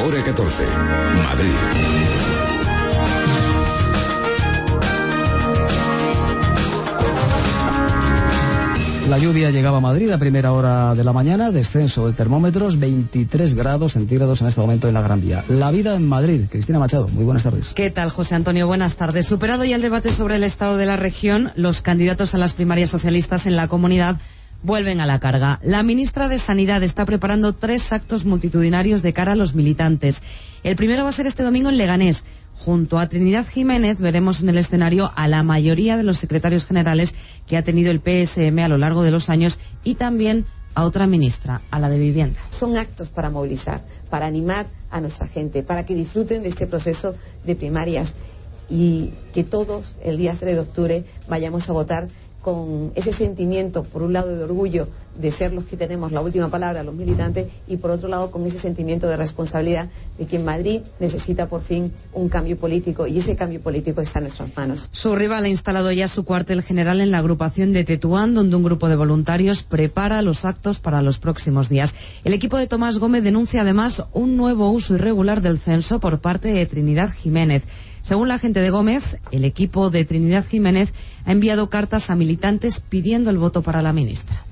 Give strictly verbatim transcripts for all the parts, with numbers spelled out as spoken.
hora catorce. Madrid. La lluvia llegaba a Madrid a primera hora de la mañana, descenso de termómetros, veintitrés grados centígrados en este momento en la Gran Vía. La vida en Madrid. Cristina Machado, muy buenas tardes. ¿Qué tal, José Antonio? Buenas tardes. Superado ya el debate sobre el estado de la región, los candidatos a las primarias socialistas en la comunidad vuelven a la carga. La ministra de Sanidad está preparando tres actos multitudinarios de cara a los militantes. El primero va a ser este domingo en Leganés. Junto a Trinidad Jiménez veremos en el escenario a la mayoría de los secretarios generales que ha tenido el P S M a lo largo de los años y también a otra ministra, a la de Vivienda. Son actos para movilizar, para animar a nuestra gente, para que disfruten de este proceso de primarias y que todos el día tres de octubre vayamos a votar con ese sentimiento, por un lado, de orgullo de ser los que tenemos la última palabra, los militantes, y por otro lado, con ese sentimiento de responsabilidad de que en Madrid necesita por fin un cambio político, y ese cambio político está en nuestras manos. Su rival ha instalado ya su cuartel general en la agrupación de Tetuán, donde un grupo de voluntarios prepara los actos para los próximos días. El equipo de Tomás Gómez denuncia además un nuevo uso irregular del censo por parte de Trinidad Jiménez. Según la gente de Gómez, el equipo de Trinidad Jiménez ha enviado cartas a militantes pidiendo el voto para la ministra.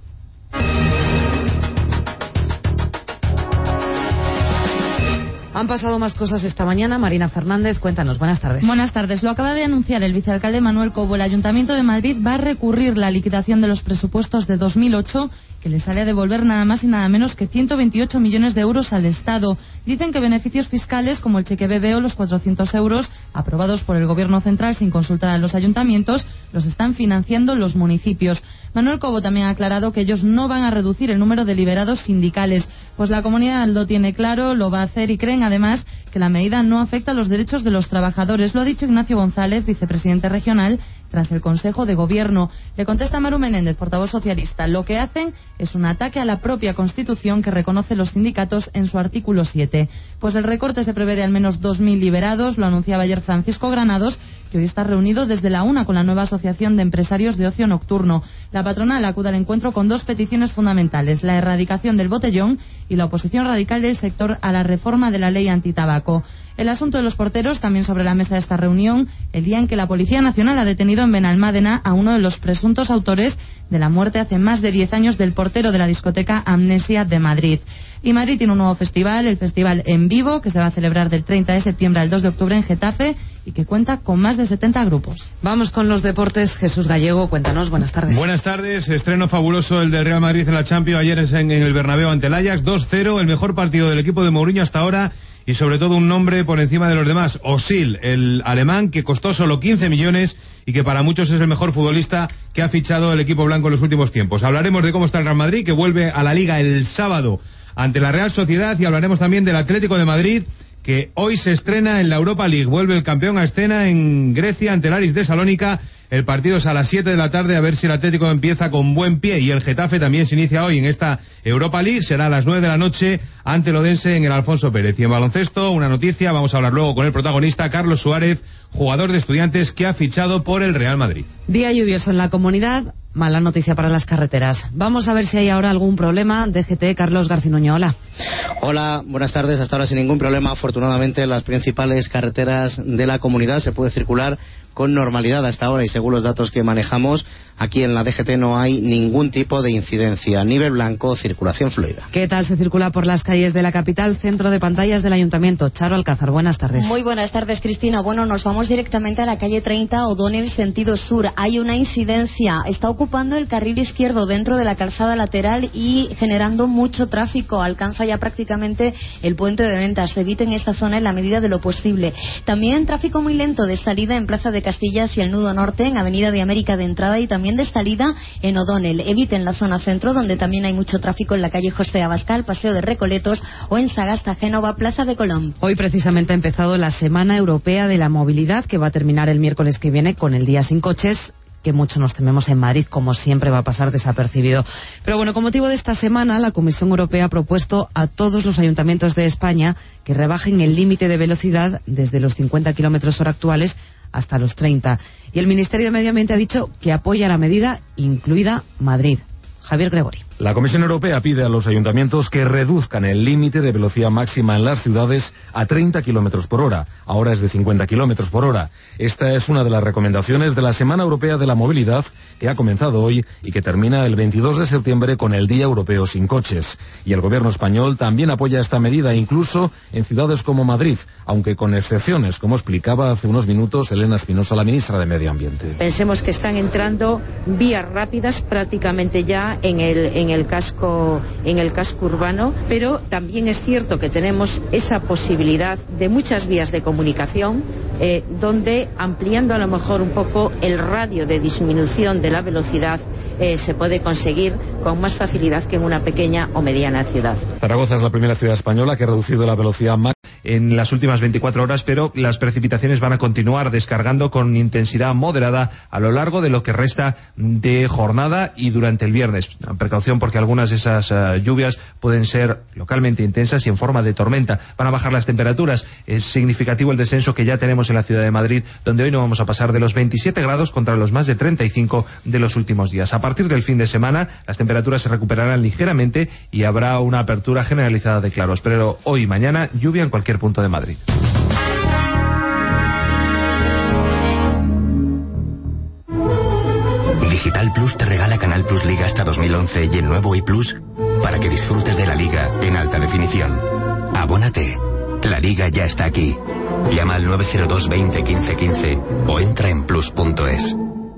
Han pasado más cosas esta mañana. Marina Fernández, cuéntanos. Buenas tardes. Buenas tardes. Lo acaba de anunciar el vicealcalde Manuel Cobo. El Ayuntamiento de Madrid va a recurrir la liquidación de los presupuestos de dos mil ocho, que le sale a devolver nada más y nada menos que ciento veintiocho millones de euros al Estado. Dicen que beneficios fiscales como el cheque bebé o los cuatrocientos euros aprobados por el Gobierno central sin consultar a los ayuntamientos los están financiando los municipios. Manuel Cobo también ha aclarado que ellos no van a reducir el número de liberados sindicales, pues la comunidad lo tiene claro, lo va a hacer y creen además que la medida no afecta a los derechos de los trabajadores. Lo ha dicho Ignacio González, vicepresidente regional, tras el Consejo de Gobierno. Le contesta Maru Menéndez, portavoz socialista. Lo que hacen es un ataque a la propia Constitución que reconoce los sindicatos en su artículo siete. Pues el recorte se prevé de al menos dos mil liberados, lo anunciaba ayer Francisco Granados, que hoy está reunido desde la una con la nueva Asociación de Empresarios de Ocio Nocturno. La patronal acude al encuentro con dos peticiones fundamentales: la erradicación del botellón y la oposición radical del sector a la reforma de la ley antitabaco. El asunto de los porteros también sobre la mesa de esta reunión, el día en que la Policía Nacional ha detenido en Benalmádena a uno de los presuntos autores de la muerte hace más de diez años del portero de la discoteca Amnesia de Madrid. Y Madrid tiene un nuevo festival, el Festival En Vivo, que se va a celebrar del treinta de septiembre al dos de octubre en Getafe y que cuenta con más de setenta grupos. Vamos con los deportes. Jesús Gallego, cuéntanos. Buenas tardes. Buenas tardes. Estreno fabuloso el del Real Madrid en la Champions. Ayer en, en el Bernabéu ante el Ajax. dos cero, el mejor partido del equipo de Mourinho hasta ahora. Y sobre todo un nombre por encima de los demás, Özil, el alemán, que costó solo quince millones y que para muchos es el mejor futbolista que ha fichado el equipo blanco en los últimos tiempos. Hablaremos de cómo está el Real Madrid, que vuelve a la Liga el sábado ante la Real Sociedad, y hablaremos también del Atlético de Madrid, que hoy se estrena en la Europa League. Vuelve el campeón a escena en Grecia ante el Aris de Salónica. El partido es a las siete de la tarde, a ver si el Atlético empieza con buen pie, y el Getafe también se inicia hoy en esta Europa League. Será a las nueve de la noche ante el Odense en el Alfonso Pérez. Y en baloncesto, una noticia, vamos a hablar luego con el protagonista, Carlos Suárez, jugador de Estudiantes que ha fichado por el Real Madrid. Día lluvioso en la comunidad, mala noticia para las carreteras. Vamos a ver si hay ahora algún problema. D G T, Carlos Garcinuño, hola. Hola, buenas tardes. Hasta ahora sin ningún problema. Afortunadamente, las principales carreteras de la comunidad se puede circular con normalidad hasta ahora, y según los datos que manejamos, aquí en la D G T no hay ningún tipo de incidencia. Nivel blanco, circulación fluida. ¿Qué tal se circula por las calles de la capital? Centro de pantallas del Ayuntamiento. Charo Alcázar, buenas tardes. Muy buenas tardes, Cristina. Bueno, nos vamos directamente a la calle treinta, O'Donnell, sentido sur. Hay una incidencia. Está ocupando el carril izquierdo dentro de la calzada lateral y generando mucho tráfico. Alcanza ya prácticamente el puente de ventas. Se evite en esta zona en la medida de lo posible. También tráfico muy lento de salida en Plaza de Castilla hacia el nudo norte, en Avenida de América de entrada, y también de salida en O'Donnell. Eviten la zona centro, donde también hay mucho tráfico en la calle José Abascal, Paseo de Recoletos, o en Sagasta, Génova, Plaza de Colón. Hoy precisamente ha empezado la Semana Europea de la Movilidad, que va a terminar el miércoles que viene con el Día Sin Coches, que mucho nos tememos en Madrid, como siempre va a pasar desapercibido. Pero bueno, con motivo de esta semana, la Comisión Europea ha propuesto a todos los ayuntamientos de España que rebajen el límite de velocidad desde los cincuenta kilómetros hora actuales hasta los treinta. Y el Ministerio de Medio Ambiente ha dicho que apoya la medida, incluida Madrid. Javier Gregori. La Comisión Europea pide a los ayuntamientos que reduzcan el límite de velocidad máxima en las ciudades a treinta kilómetros por hora. Ahora es de cincuenta kilómetros por hora. Esta es una de las recomendaciones de la Semana Europea de la Movilidad, que ha comenzado hoy y que termina el veintidós de septiembre con el Día Europeo sin Coches. Y el gobierno español también apoya esta medida, incluso en ciudades como Madrid, aunque con excepciones, como explicaba hace unos minutos Elena Espinosa, la ministra de Medio Ambiente. Pensemos que están entrando vías rápidas prácticamente ya en el, en el casco, en el casco urbano, pero también es cierto que tenemos esa posibilidad de muchas vías de comunicación, eh, donde ampliando a lo mejor un poco el radio de disminución de la velocidad eh, se puede conseguir con más facilidad que en una pequeña o mediana ciudad. Zaragoza es la primera ciudad española que ha reducido la velocidad máxima en las últimas veinticuatro horas, pero las precipitaciones van a continuar descargando con intensidad moderada a lo largo de lo que resta de jornada y durante el viernes. Precaución porque algunas de esas uh, lluvias pueden ser localmente intensas y en forma de tormenta. Van a bajar las temperaturas. Es significativo el descenso que ya tenemos en la ciudad de Madrid, donde hoy no vamos a pasar de los veintisiete grados contra los más de treinta y cinco de los últimos días. A partir del fin de semana, las temperaturas se recuperarán ligeramente y habrá una apertura generalizada de claros. Pero hoy y mañana, lluvia en cualquier punto de Madrid. Digital Plus te regala Canal Plus Liga hasta dos mil once y el nuevo iPlus para que disfrutes de la Liga en alta definición. Abónate. La Liga ya está aquí. Llama al nueve cero dos veinte quince quince o entra en plus punto es.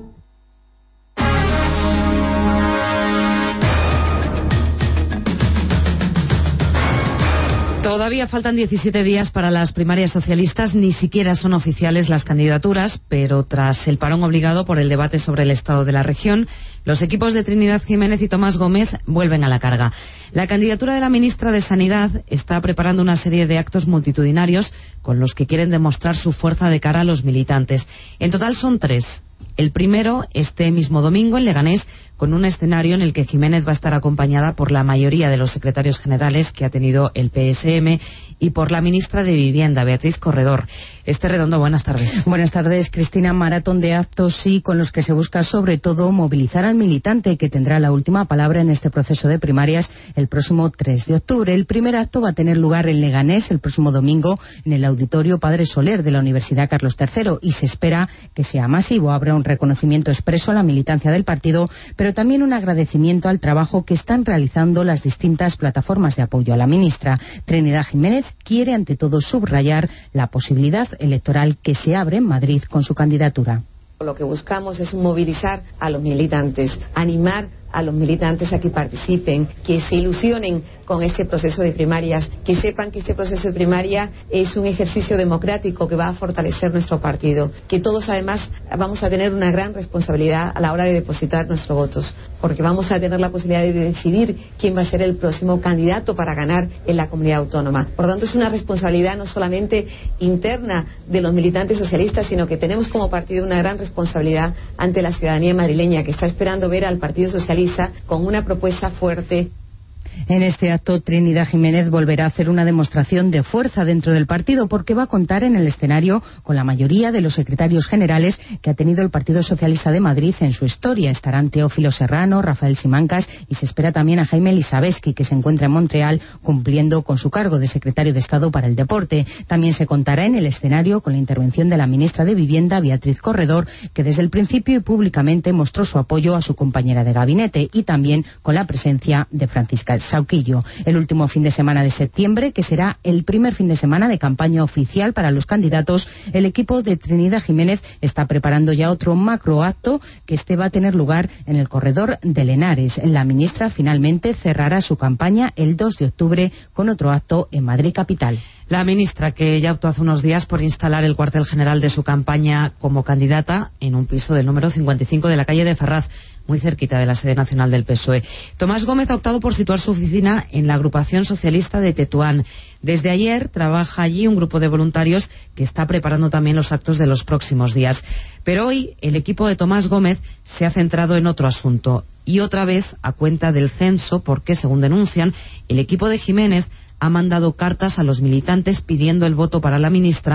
Todavía faltan diecisiete días para las primarias socialistas, ni siquiera son oficiales las candidaturas, pero tras el parón obligado por el debate sobre el estado de la región, los equipos de Trinidad Jiménez y Tomás Gómez vuelven a la carga. La candidatura de la ministra de Sanidad está preparando una serie de actos multitudinarios con los que quieren demostrar su fuerza de cara a los militantes. En total son tres. El primero, este mismo domingo en Leganés, con un escenario en el que Jiménez va a estar acompañada por la mayoría de los secretarios generales que ha tenido el P S M y por la ministra de Vivienda, Beatriz Corredor. Este Redondo, buenas tardes. Buenas tardes, Cristina. Maratón de actos, sí, con los que se busca sobre todo movilizar al militante, que tendrá la última palabra en este proceso de primarias el próximo tres de octubre. El primer acto va a tener lugar en Leganés el próximo domingo en el Auditorio Padre Soler de la Universidad Carlos tercero y se espera que sea masivo. Habrá un reconocimiento expreso a la militancia del partido, pero también un agradecimiento al trabajo que están realizando las distintas plataformas de apoyo a la ministra. Trinidad Jiménez quiere ante todo subrayar la posibilidad electoral que se abre en Madrid con su candidatura. Lo que buscamos es movilizar a los militantes, animar a los militantes a que participen, que se ilusionen con este proceso de primarias, que sepan que este proceso de primaria es un ejercicio democrático que va a fortalecer nuestro partido, que todos además vamos a tener una gran responsabilidad a la hora de depositar nuestros votos, porque vamos a tener la posibilidad de decidir quién va a ser el próximo candidato para ganar en la comunidad autónoma. Por lo tanto, es una responsabilidad no solamente interna de los militantes socialistas, sino que tenemos como partido una gran responsabilidad ante la ciudadanía madrileña, que está esperando ver al Partido Socialista con una propuesta fuerte. En este acto, Trinidad Jiménez volverá a hacer una demostración de fuerza dentro del partido, porque va a contar en el escenario con la mayoría de los secretarios generales que ha tenido el Partido Socialista de Madrid en su historia. Estarán Teófilo Serrano, Rafael Simancas y se espera también a Jaime Elisabetsky, que se encuentra en Montreal cumpliendo con su cargo de secretario de Estado para el Deporte. También se contará en el escenario con la intervención de la ministra de Vivienda, Beatriz Corredor, que desde el principio y públicamente mostró su apoyo a su compañera de gabinete, y también con la presencia de Francisca Sauquillo. El último fin de semana de septiembre, que será el primer fin de semana de campaña oficial para los candidatos, el equipo de Trinidad Jiménez está preparando ya otro macroacto, que este va a tener lugar en el corredor de Lenares. La ministra finalmente cerrará su campaña el dos de octubre con otro acto en Madrid capital. La ministra, que ya optó hace unos días por instalar el cuartel general de su campaña como candidata en un piso del número cincuenta y cinco de la calle de Ferraz, muy cerquita de la sede nacional del P S O E. Tomás Gómez ha optado por situar su oficina en la agrupación socialista de Tetuán. Desde ayer trabaja allí un grupo de voluntarios que está preparando también los actos de los próximos días. Pero hoy el equipo de Tomás Gómez se ha centrado en otro asunto, y otra vez a cuenta del censo, porque, según denuncian, el equipo de Jiménez ha mandado cartas a los militantes pidiendo el voto para la ministra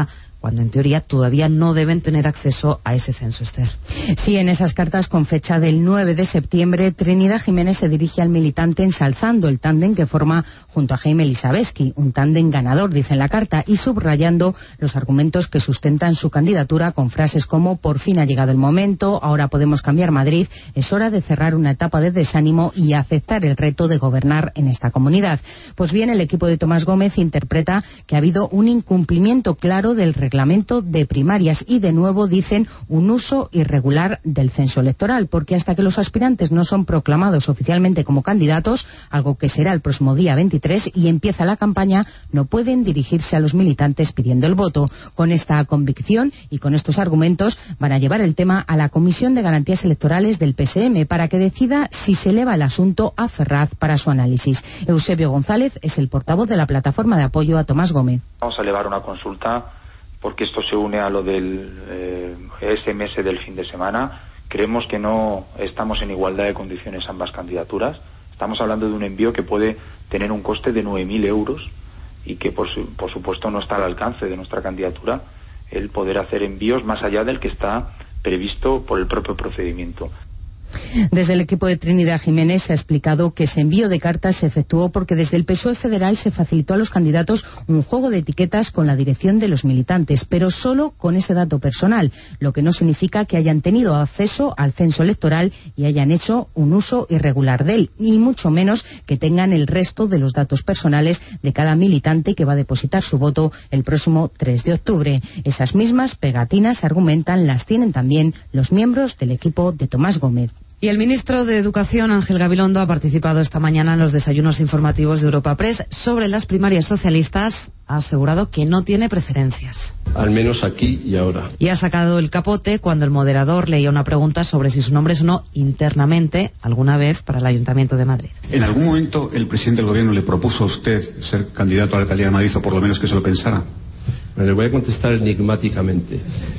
cuando en teoría todavía no deben tener acceso a ese censo, Esther. Sí, en esas cartas con fecha del nueve de septiembre, Trinidad Jiménez se dirige al militante ensalzando el tándem que forma junto a Jaime Elisabeski, un tándem ganador, dice en la carta, y subrayando los argumentos que sustentan su candidatura con frases como: por fin ha llegado el momento, ahora podemos cambiar Madrid, es hora de cerrar una etapa de desánimo y aceptar el reto de gobernar en esta comunidad. Pues bien, el equipo de Tomás Gómez interpreta que ha habido un incumplimiento claro del reglamento de primarias y de nuevo dicen un uso irregular del censo electoral, porque hasta que los aspirantes no son proclamados oficialmente como candidatos, algo que será el próximo día veintitrés, y empieza la campaña, no pueden dirigirse a los militantes pidiendo el voto. Con esta convicción y con estos argumentos van a llevar el tema a la Comisión de Garantías Electorales del P S M para que decida si se eleva el asunto a Ferraz para su análisis. Eusebio González es el portavoz de la plataforma de apoyo a Tomás Gómez. Vamos a elevar una consulta porque esto se une a lo del eh, S M S del fin de semana. Creemos que no estamos en igualdad de condiciones ambas candidaturas. Estamos hablando de un envío que puede tener un coste de nueve mil euros y que por, su, por supuesto no está al alcance de nuestra candidatura el poder hacer envíos más allá del que está previsto por el propio procedimiento. Desde el equipo de Trinidad Jiménez se ha explicado que ese envío de cartas se efectuó porque desde el P S O E federal se facilitó a los candidatos un juego de etiquetas con la dirección de los militantes, pero solo con ese dato personal, lo que no significa que hayan tenido acceso al censo electoral y hayan hecho un uso irregular de él, ni mucho menos que tengan el resto de los datos personales de cada militante que va a depositar su voto el próximo tres de octubre. Esas mismas pegatinas, argumentan, las tienen también los miembros del equipo de Tomás Gómez. Y el ministro de Educación, Ángel Gabilondo, ha participado esta mañana en los desayunos informativos de Europa Press sobre las primarias socialistas. Ha asegurado que no tiene preferencias. Al menos aquí y ahora. Y ha sacado el capote cuando el moderador leía una pregunta sobre si su nombre sonó internamente alguna vez para el Ayuntamiento de Madrid. ¿En algún momento el presidente del Gobierno le propuso a usted ser candidato a la alcaldía de Madrid, o por lo menos que se lo pensara? Le voy a contestar enigmáticamente.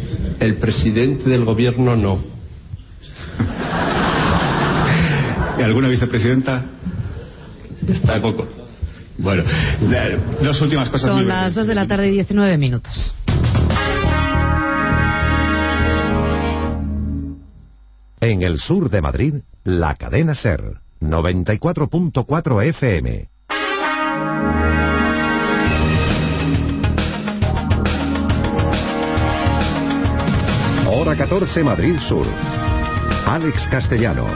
El presidente del Gobierno no. ¿Y alguna vicepresidenta? Está poco. Bueno, dos últimas cosas. Son las dos de la tarde y diecinueve minutos. En el sur de Madrid, la cadena SER, noventa y cuatro punto cuatro F M. Hora catorce, Madrid Sur. Alex Castellano.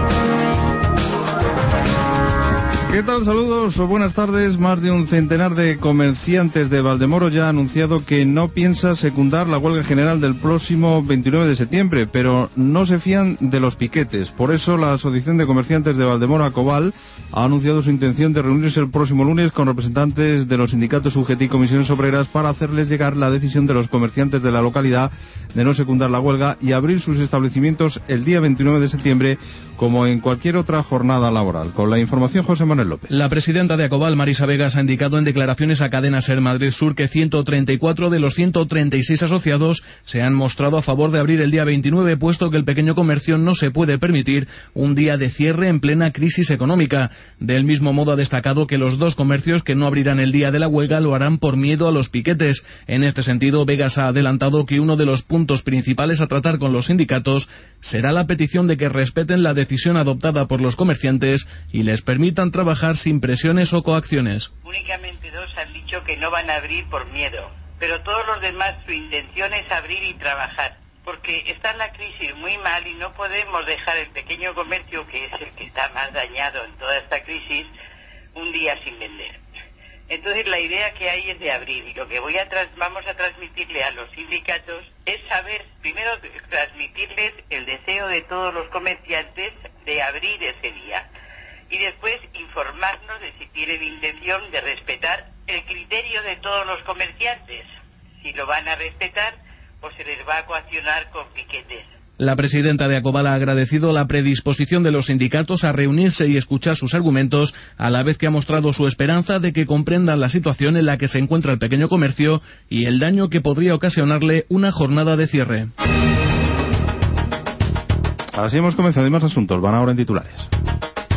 ¿Qué tal? Saludos o buenas tardes. Más de un centenar de comerciantes de Valdemoro ya ha anunciado que no piensa secundar la huelga general del próximo veintinueve de septiembre, pero no se fían de los piquetes. Por eso la Asociación de Comerciantes de Valdemoro, ACOVAL, ha anunciado su intención de reunirse el próximo lunes con representantes de los sindicatos U G T y comisiones obreras para hacerles llegar la decisión de los comerciantes de la localidad de no secundar la huelga y abrir sus establecimientos el día veintinueve de septiembre como en cualquier otra jornada laboral. Con la información, José Manuel López. La presidenta de ACOVAL, Marisa Vegas, ha indicado en declaraciones a Cadena SER Madrid Sur que ciento treinta y cuatro de los ciento treinta y seis asociados se han mostrado a favor de abrir el día veintinueve, puesto que el pequeño comercio no se puede permitir un día de cierre en plena crisis económica. Del mismo modo, ha destacado que los dos comercios que no abrirán el día de la huelga lo harán por miedo a los piquetes. En este sentido, Vegas ha adelantado que uno de los puntos principales a tratar con los sindicatos será la petición de que respeten la decisión adoptada por los comerciantes y les permitan trabajar sin presiones o coacciones. Únicamente dos han dicho que no van a abrir por miedo, pero todos los demás su intención es abrir y trabajar, porque está la crisis muy mal y no podemos dejar el pequeño comercio, que es el que está más dañado en toda esta crisis, un día sin vender. Entonces la idea que hay es de abrir, y lo que voy a tras, vamos a transmitirle a los sindicatos es saber, primero transmitirles el deseo de todos los comerciantes de abrir ese día, y después informarnos de si tienen intención de respetar el criterio de todos los comerciantes, si lo van a respetar o se les va a coaccionar con piquetes. La presidenta de ACOVAL ha agradecido la predisposición de los sindicatos a reunirse y escuchar sus argumentos, a la vez que ha mostrado su esperanza de que comprendan la situación en la que se encuentra el pequeño comercio y el daño que podría ocasionarle una jornada de cierre. Así hemos comenzado. Y más asuntos van ahora en titulares.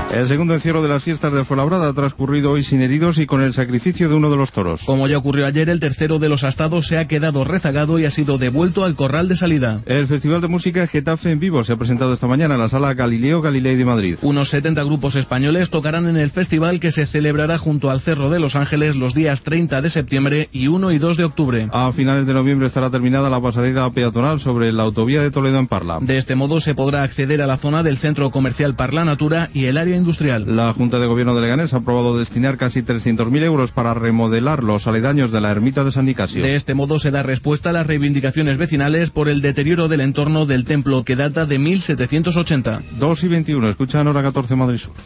El segundo encierro de las fiestas de Fuenlabrada ha transcurrido hoy sin heridos y con el sacrificio de uno de los toros. Como ya ocurrió ayer, el tercero de los astados se ha quedado rezagado y ha sido devuelto al corral de salida. El Festival de Música Getafe en Vivo se ha presentado esta mañana en la Sala Galileo Galilei de Madrid. Unos setenta grupos españoles tocarán en el festival, que se celebrará junto al Cerro de Los Ángeles los días treinta de septiembre y uno y dos de octubre. A finales de noviembre estará terminada la pasarela peatonal sobre la autovía de Toledo en Parla. De este modo se podrá acceder a la zona del centro comercial Parla Natura y el área industrial. La Junta de Gobierno de Leganés ha aprobado destinar casi trescientos mil euros para remodelar los aledaños de la ermita de San Nicasio. De este modo se da respuesta a las reivindicaciones vecinales por el deterioro del entorno del templo, que data de mil setecientos ochenta. dos y veintiuno, escuchan hora catorce Madrid Sur.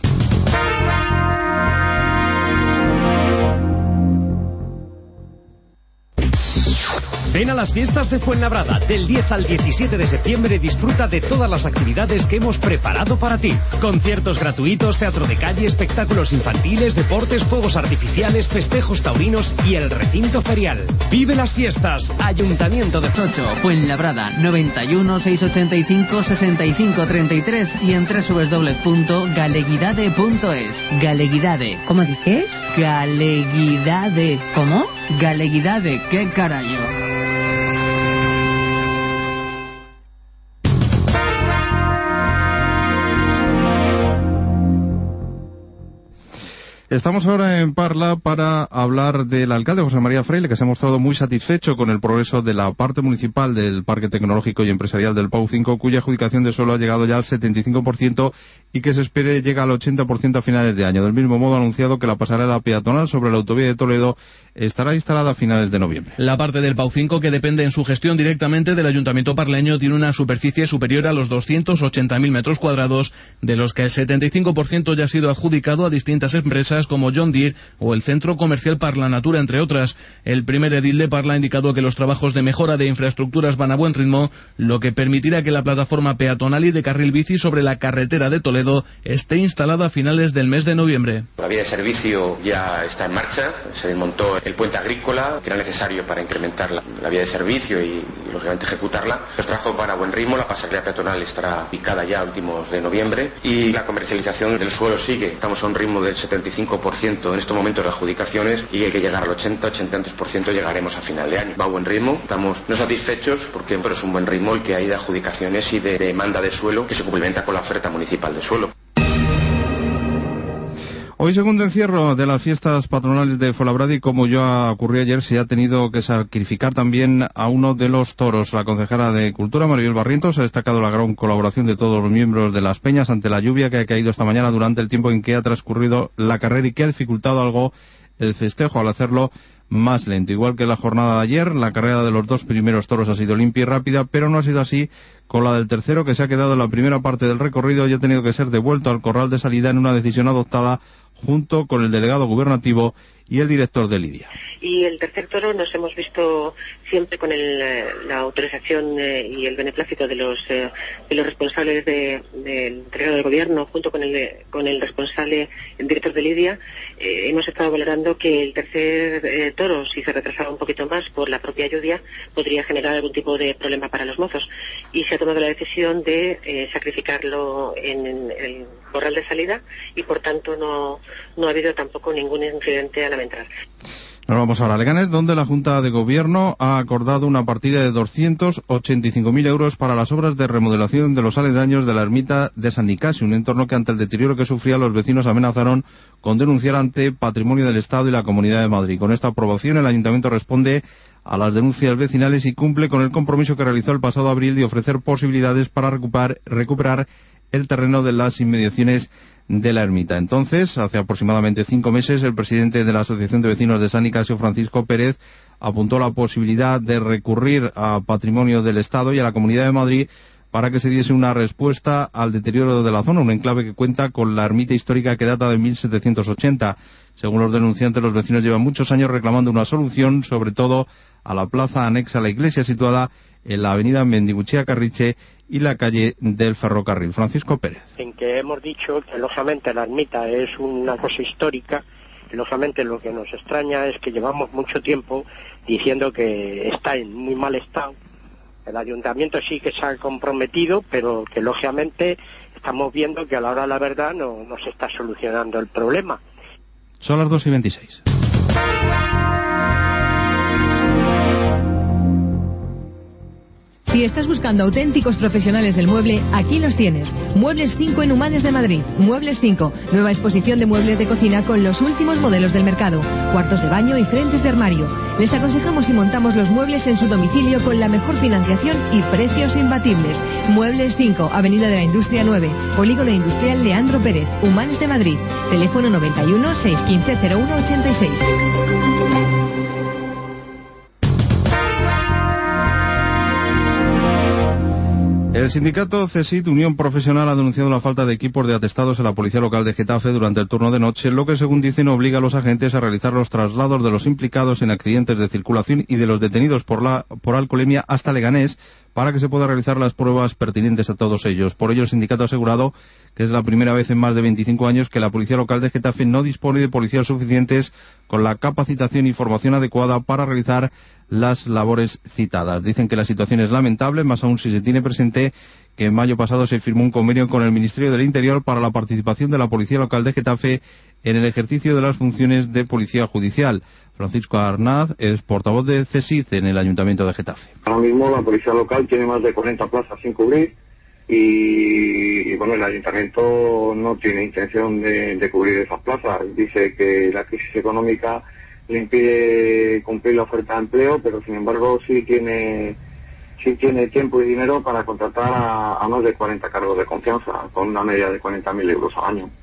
Ven a las fiestas de Fuenlabrada. Del diez al diecisiete de septiembre disfruta de todas las actividades que hemos preparado para ti. Conciertos gratuitos, teatro de calle, espectáculos infantiles, deportes, fuegos artificiales, festejos taurinos y el recinto ferial. Vive las fiestas. Ayuntamiento de ocho, Fuenlabrada, noventa y uno, seiscientos ochenta y cinco, sesenta y cinco treinta y tres y en doble u doble u doble u punto galeguidade punto es. Galeguidade. ¿Cómo dices? Galeguidade. ¿Cómo? Galeguidade. ¿Qué carajo? Estamos ahora en Parla para hablar del alcalde José María Freile, que se ha mostrado muy satisfecho con el progreso de la parte municipal del Parque Tecnológico y Empresarial del Pau cinco, cuya adjudicación de suelo ha llegado ya al setenta y cinco por ciento y que se espere llega al ochenta por ciento a finales de año. Del mismo modo ha anunciado que la pasarela peatonal sobre la autovía de Toledo estará instalada a finales de noviembre. La parte del Pau cinco, que depende en su gestión directamente del Ayuntamiento parleño, tiene una superficie superior a los doscientos ochenta mil metros cuadrados, de los que el setenta y cinco por ciento ya ha sido adjudicado a distintas empresas como John Deere o el Centro Comercial Parla Natura, entre otras. El primer edil de Parla ha indicado que los trabajos de mejora de infraestructuras van a buen ritmo, lo que permitirá que la plataforma peatonal y de carril bici sobre la carretera de Toledo esté instalada a finales del mes de noviembre. La vía de servicio ya está en marcha, se desmontó el puente agrícola, que era necesario para incrementar la, la vía de servicio y, y lógicamente ejecutarla. Los trabajos van a buen ritmo, la pasarela peatonal estará picada ya a últimos de noviembre y la comercialización del suelo sigue. Estamos a un ritmo del setenta y cinco por ciento en estos momentos de adjudicaciones y hay que llegar al ochenta, ochenta y dos por ciento llegaremos a final de año. Va a buen ritmo, estamos no satisfechos porque pero es un buen ritmo el que hay de adjudicaciones y de demanda de suelo que se complementa con la oferta municipal de suelo. Hoy, segundo encierro de las fiestas patronales de Fuenlabrada, y como ya ocurrió ayer, se ha tenido que sacrificar también a uno de los toros. La concejala de Cultura, Maribel Barrientos, ha destacado la gran colaboración de todos los miembros de las peñas ante la lluvia que ha caído esta mañana durante el tiempo en que ha transcurrido la carrera y que ha dificultado algo el festejo al hacerlo más lento. Igual que la jornada de ayer, la carrera de los dos primeros toros ha sido limpia y rápida, pero no ha sido así con la del tercero, que se ha quedado en la primera parte del recorrido y ha tenido que ser devuelto al corral de salida en una decisión adoptada junto con el delegado gubernativo y el director de Lidia. Y el tercer toro nos hemos visto siempre con el, la autorización eh, y el beneplácito de los eh, de los responsables de, del delegado del gobierno junto con el con el responsable, el director de Lidia. Eh, hemos estado valorando que el tercer eh, toro, si se retrasaba un poquito más por la propia lluvia, podría generar algún tipo de problema para los mozos, y se ha tomado la decisión de eh, sacrificarlo en, en el corral de salida y por tanto no no ha habido tampoco ningún incidente a la entrar. Nos vamos ahora a Leganés, donde la Junta de Gobierno ha acordado una partida de doscientos ochenta y cinco mil euros para las obras de remodelación de los aledaños de la ermita de San Nicasio, un entorno que ante el deterioro que sufrían los vecinos amenazaron con denunciar ante Patrimonio del Estado y la Comunidad de Madrid. Con esta aprobación el Ayuntamiento responde a las denuncias vecinales y cumple con el compromiso que realizó el pasado abril de ofrecer posibilidades para recuperar, recuperar el terreno de las inmediaciones de la ermita. Entonces, hace aproximadamente cinco meses, el presidente de la Asociación de Vecinos de San Nicasio, Francisco Pérez, apuntó la posibilidad de recurrir a Patrimonio del Estado y a la Comunidad de Madrid para que se diese una respuesta al deterioro de la zona, un enclave que cuenta con la ermita histórica que data de mil setecientos ochenta. Según los denunciantes, los vecinos llevan muchos años reclamando una solución, sobre todo a la plaza anexa a la iglesia situada en la avenida Mendiguchea Carriche y la calle del Ferrocarril. Francisco Pérez. En que hemos dicho que lógicamente la ermita es una cosa histórica, y lógicamente lo que nos extraña es que llevamos mucho tiempo diciendo que está en muy mal estado. El ayuntamiento sí que se ha comprometido, pero que lógicamente estamos viendo que a la hora de la verdad no, no se está solucionando el problema. Son las dos y veintiséis. Si estás buscando auténticos profesionales del mueble, aquí los tienes. Muebles cinco en Humanes de Madrid. Muebles cinco, nueva exposición de muebles de cocina con los últimos modelos del mercado. Cuartos de baño y frentes de armario. Les aconsejamos y montamos los muebles en su domicilio con la mejor financiación y precios imbatibles. Muebles cinco, Avenida de la Industria nueve, Polígono Industrial Leandro Pérez, Humanes de Madrid. Teléfono noventa y uno, seiscientos quince, cero uno ochenta y seis. El sindicato CESIT, Unión Profesional, ha denunciado la falta de equipos de atestados en la Policía Local de Getafe durante el turno de noche, lo que, según dicen, obliga a los agentes a realizar los traslados de los implicados en accidentes de circulación y de los detenidos por, la, por alcoholemia hasta Leganés, para que se pueda realizar las pruebas pertinentes a todos ellos. Por ello, el sindicato ha asegurado que es la primera vez en más de veinticinco años que la Policía Local de Getafe no dispone de policías suficientes con la capacitación y formación adecuada para realizar las labores citadas. Dicen que la situación es lamentable, más aún si se tiene presente que en mayo pasado se firmó un convenio con el Ministerio del Interior para la participación de la Policía Local de Getafe en el ejercicio de las funciones de policía judicial. Francisco Arnaz es portavoz de CESIT en el Ayuntamiento de Getafe. Ahora mismo la Policía Local tiene más de cuarenta plazas sin cubrir y, y bueno, el Ayuntamiento no tiene intención de, de cubrir esas plazas. Dice que la crisis económica le impide cumplir la oferta de empleo, pero sin embargo sí tiene sí tiene tiempo y dinero para contratar a, a más de cuarenta cargos de confianza, con una media de cuarenta mil euros al año.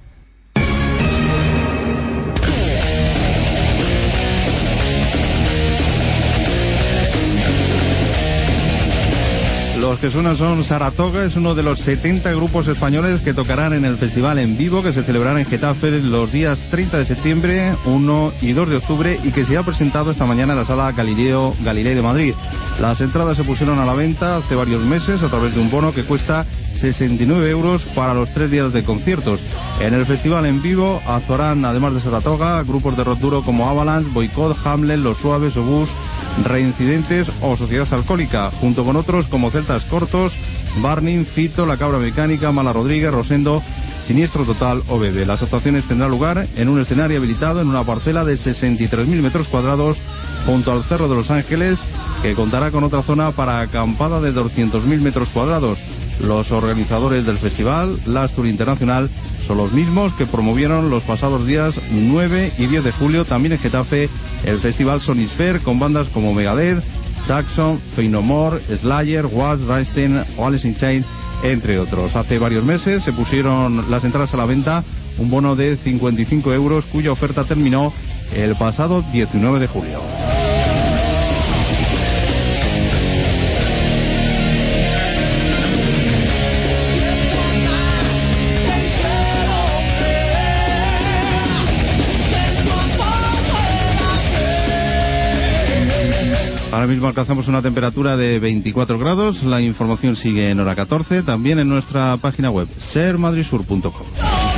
Los que suenan son Saratoga, es uno de los setenta grupos españoles que tocarán en el Festival en Vivo, que se celebrará en Getafe los días treinta de septiembre, uno y dos de octubre, y que se ha presentado esta mañana en la Sala Galileo Galilei de Madrid. Las entradas se pusieron a la venta hace varios meses a través de un bono que cuesta sesenta y nueve euros para los tres días de conciertos. En el Festival en Vivo actuarán, además de Saratoga, grupos de rock duro como Avalanche, Boycott, Hamlet, Los Suaves, Obús, Reincidentes o Sociedad Alcohólica, junto con otros como Celtas Cortos, Barning, Fito, La Cabra Mecánica, Mala Rodríguez, Rosendo, Siniestro Total o Bebe. Las actuaciones tendrán lugar en un escenario habilitado en una parcela de sesenta y tres mil metros cuadrados junto al Cerro de Los Ángeles, que contará con otra zona para acampada de doscientos mil metros cuadrados. Los organizadores del festival, la Astur Internacional, son los mismos que promovieron los pasados días nueve y diez de julio también en Getafe el festival Sonisphere, con bandas como Megadeth, Saxon, Faith No More, Slayer, Wasp, Rammstein o Alice in Chains, entre otros. Hace varios meses se pusieron las entradas a la venta, un bono de cincuenta y cinco euros cuya oferta terminó el pasado diecinueve de julio. Ahora mismo alcanzamos una temperatura de veinticuatro grados. La información sigue en hora catorce, también en nuestra página web ser madrid sur punto com.